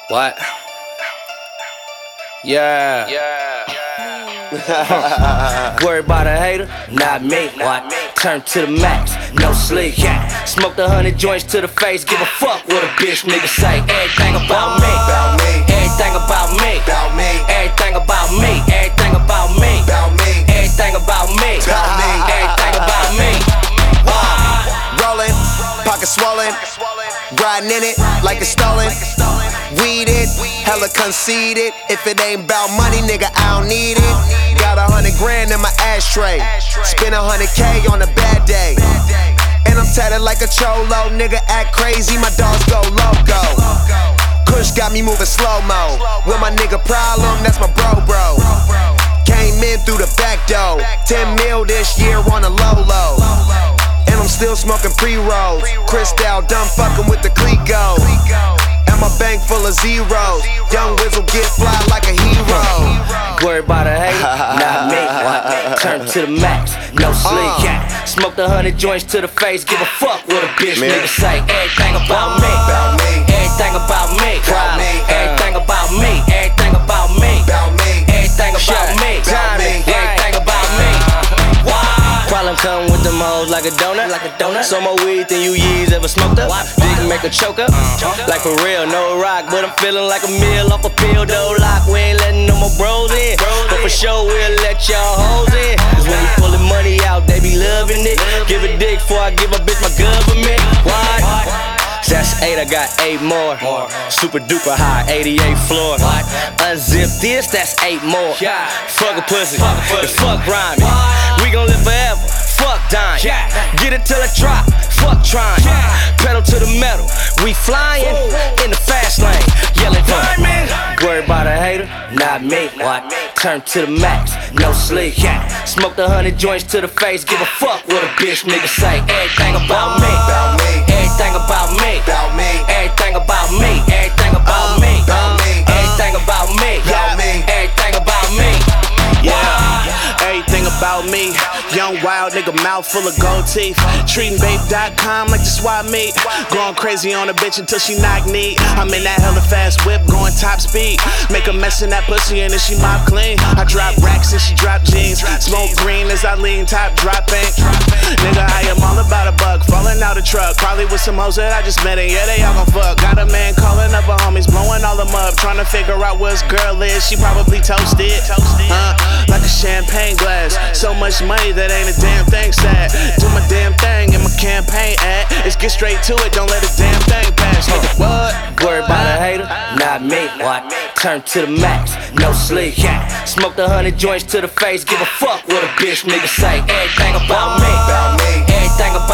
What? Yeah. Worry about a hater? Not me. What? Turn to the max, no sleep. Smoke 100 joints to the face. Give a fuck what a bitch nigga say. Everything about me. Everything about me. Everything about me. Everything about me. Everything about me. Everything about me. Rolling, pocket swollen, riding in it like it's stolen. Weed it, hella conceited. If it ain't about money, nigga, I don't need it. Got 100 grand in my ashtray. Spend 100K on a bad day. And I'm tatted like a cholo. Nigga act crazy, my dogs go loco. Kush got me moving slow-mo. With my nigga problem, that's my bro. Came in through the back door. 10 mil this year on a low. And I'm still smoking pre-rolls. Cristal done fucking with the Clico. And my bank full of zeros. Young Wizzle get fly like a hero. Worry about a hater? Not me. What? Turn to the max, no sleep. Smoke 100 joints to the face. Give a fuck what a bitch nigga say. Everything about me. Everything about me. Everything about me. Everything about me. Everything about me. Everything about me. Problem come with them hoes like a donut. So more weed than you years ever smoked up. Dick make a choker. Like for real, no rock, but I'm feeling like a meal off a pill. Though lock, we ain't letting no more bros in. But for sure we'll let y'all hoes in. Cause when we pullin' money out, they be loving it. Give a dick before I give a bitch my government. What? That's 8, I got 8 more. Super duper high, 88 floor. Unzip this, that's 8 more. Fuck a pussy, and fuck rhyming. We gon' live forever, fuck dying. Get it till it drop, fuck trying. Pedal to the metal, we flying in the fast lane. Yelling diamond. Worry about a hater? Not me. What? Turn to the max, no sleep. Smoke 100 joints to the face. Give a fuck what a bitch nigga say. Everything about me. Everything about me. Everything about me. Everything about me. Everything about me. Everything about me. Yeah, everything about me. Young wild nigga, mouth full of gold teeth. Treating babe.com like the swap meet. Going crazy on a bitch until she knock knee. I'm in that hella fast whip, going top speed. Make a mess in that pussy and then she mop clean. I drop racks and she drop jeans. Smoke green as I lean, top dropping. Nigga, I am all about a buck. Falling out a truck, probably with some hoes that I just met. And yeah, they all gon' fuck. Got a man calling up her homies, blowing all them up. Trying to figure out where his girl is. She probably toasted. Like a champagne glass. So much money that ain't a damn thing sad. Do my damn thing in my campaign ad. Let's get straight to it, don't let a damn thing pass. Nigga, what? Worry about a hater? Not me. What? Turn to the max, no sleep. Smoke 100 joints to the face. Give a fuck what a bitch nigga say. Everything about me. Everything about